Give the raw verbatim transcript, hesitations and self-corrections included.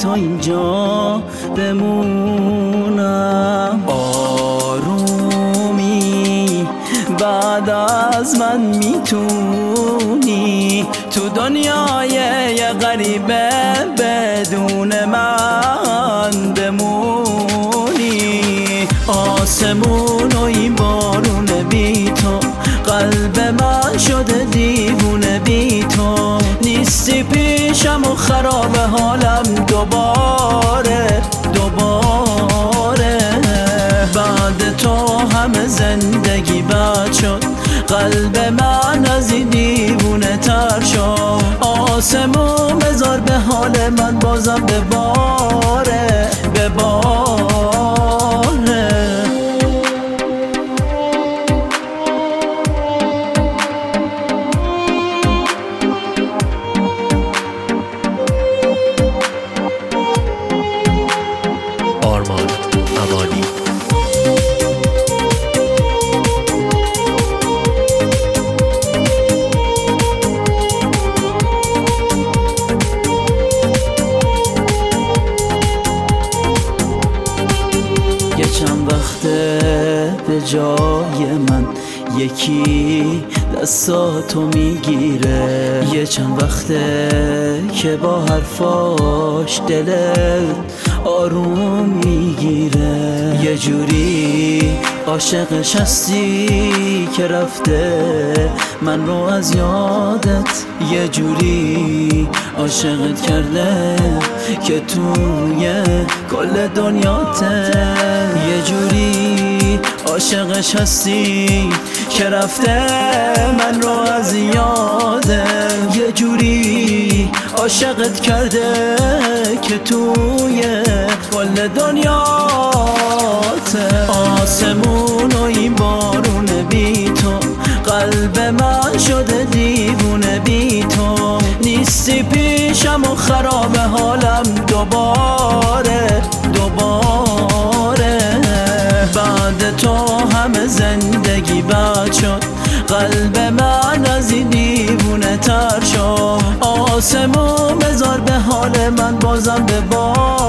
تا اینجا بمونم. آرومی بعد از من میتونی تو دنیای یه غریبه بدون من بمونی. آسمون و این بارون بی تو، قلب من شده دیوونه بی تو. نیستی پیشم و خراب حالم دوباره دوباره. بعد تو همه زندگی بد شد، قلب من از این دیوونه تر شد. آسمون بذار به حال من بازم بباره بباره. آرمان امانی. یه چند وقته به جای من یکی دستاتو میگیره. یه چند وقته که با حرفاش دلت آروم میگیره. یه جوری عاشقش هستی که رفته من رو از یادت. یه جوری عاشقت کرده که توی کل دنیاته. یه جوری عاشقش هستی که رفته من رو از یاده. یه جوری عاشقت کرده که توی کل دنیاته. آسمون و این بارون بی تو، قلب من شده دیوونه بی تو. نیستی پیشم و خراب حالم دوباره دوباره. بعد تو همه زندگی بد شد، قلب من از این دیوونه تر شد. آسمون بذار به حال من بازم ببار